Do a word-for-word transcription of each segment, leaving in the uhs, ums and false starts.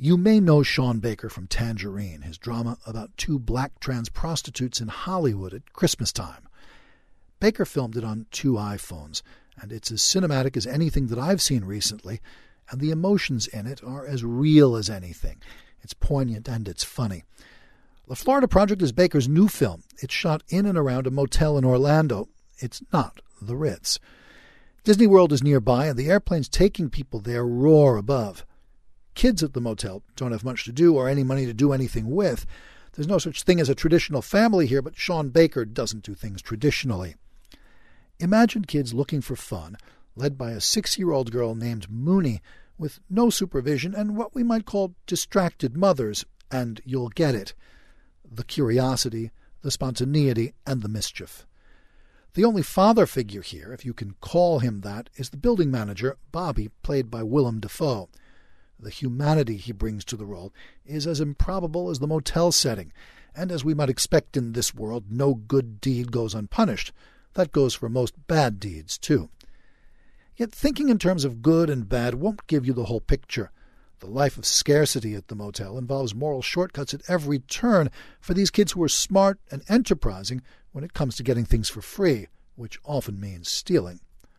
You may know Sean Baker from Tangerine, his drama about two black trans prostitutes in Hollywood at Christmas time. Baker filmed it on two iPhones, and it's as cinematic as anything that I've seen recently, and the emotions in it are as real as anything. It's poignant and it's funny. The Florida Project is Baker's new film. It's shot in and around a motel in Orlando. It's not the Ritz. Disney World is nearby, and the airplanes taking people there roar above. Kids at the motel don't have much to do or any money to do anything with. There's no such thing as a traditional family here, but Sean Baker doesn't do things traditionally. Imagine kids looking for fun, led by a six-year-old girl named Mooney, with no supervision and what we might call distracted mothers, and you'll get it. The curiosity, the spontaneity, and the mischief. The only father figure here, if you can call him that, is the building manager, Bobby, played by Willem Dafoe. The humanity he brings to the role is as improbable as the motel setting, and as we might expect in this world, no good deed goes unpunished. That goes for most bad deeds, too. Yet thinking in terms of good and bad won't give you the whole picture. The life of scarcity at the motel involves moral shortcuts at every turn for these kids who are smart and enterprising when it comes to getting things for free, which often means stealing.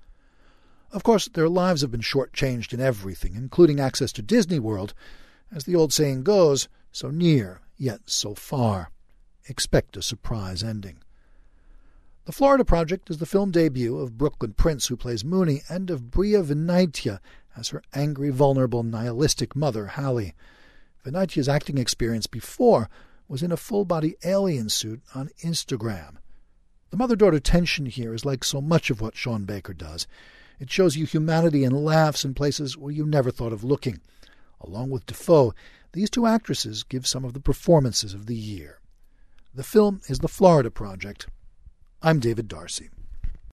Of course, their lives have been shortchanged in everything, including access to Disney World. As the old saying goes, so near, yet so far. Expect a surprise ending. The Florida Project is the film debut of Brooklyn Prince, who plays Mooney, and of Bria Venaitia as her angry, vulnerable, nihilistic mother, Hallie. Venaitia's acting experience before was in a full-body alien suit on Instagram. The mother-daughter tension here is like so much of what Sean Baker does. It shows you humanity and laughs in places where you never thought of looking. Along with Dafoe, these two actresses give some of the performances of the year. The film is The Florida Project. I'm David Darcy.